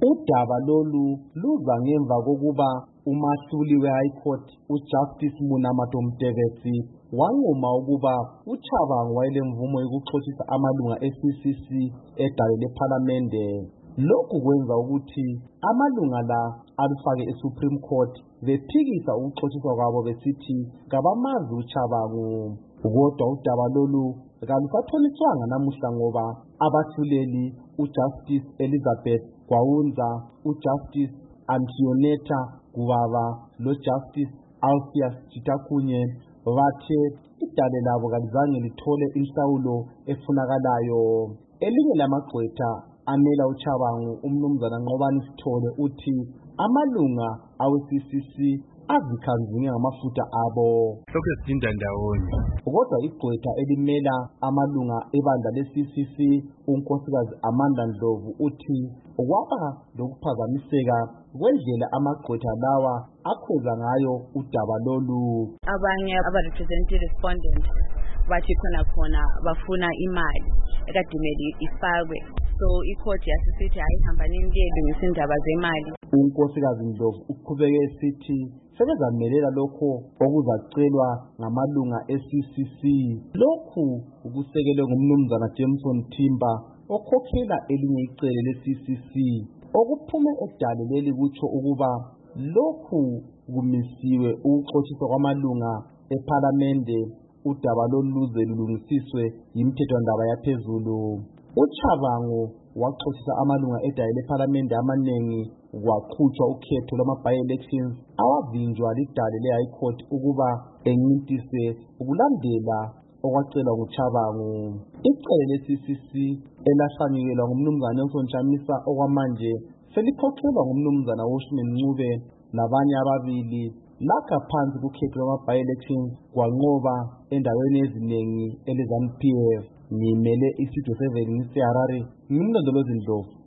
Udaba lolu luza ngemva kokuba umahluli we-High Court uJustice Munamato Mteketsi wanquma ukuba uChabangu wayelemvumo yokuxoshisa amalunga e-CCC edale lephalamende. Lokhu kwenza ukuthi amalunga la alufake e-Supreme Court bephikisa ukuxoshiswa kwabo besithi kabamazi uChabangu. Kodwa udaba lolu kalusatholiswanga namuhla ngoba abahluleli uJustice Elizabeth Gwawunza, uJustice Antioneta Gubaba loJustice Alpheus Chitakunye bathe idale labo kalizange lithole inhlawulo efunakalayo. Elinye lamagqwetha amela uChabangu, umnumzana Nqobani Sithole, uthi amalunga awe-CCC azikhanzinge ngamafutha abo. Lokhu sidinda ndawonye. Kodwa igqwetha elimela amalunga ebandla le-CCC unkosikazi Amanda Ndlovu uthi kwaba lokuphazamiseka kwendlela amagqwetha lawa akhweza ngayo udaba lolu. Abanye aba-representative respondent bathi khona bafuna imali ekadimeli ifakwe, so ikhodi yasisithi hayi hambanini kuyelungisa indaba zemali. Unkosikazi Ndlovu uqhubeke esithi sebezamelela lokho okuzacelwa ngamalunga e-CCC. Lokhu ukusekelwe ngumnumzana Jameson Timber okhokhela elinye icele le-CCC. Okuphume edale leli kutsho ukuba lokhu kumisiwe ukuxoshiswa kwamalunga ephalamende udaba loluze lulungisiswe yimithethwandaba yaphezulu. uChabangu waxoshisa amalunga edale lephalamende amanengi kwaqhutshwa ukhetho lwama-by-elections awavinjwa lidale le-High Court ukuba encintise ukulandela okwacelwa nguChabangu. Icele le-CCC elahlanyukelwa ngumnumzana Nelson Chamisa okwamanje selikhokhelwa ngumnumzana Washington Ncube nabanye ababili lakha phansi kukhetho lwama-by-elections kwanqoba endaweni eziningi ele-ZANU-PF. Ngimele iStudio 7 ngiseHarare, ngimlondolozi Ndlovu.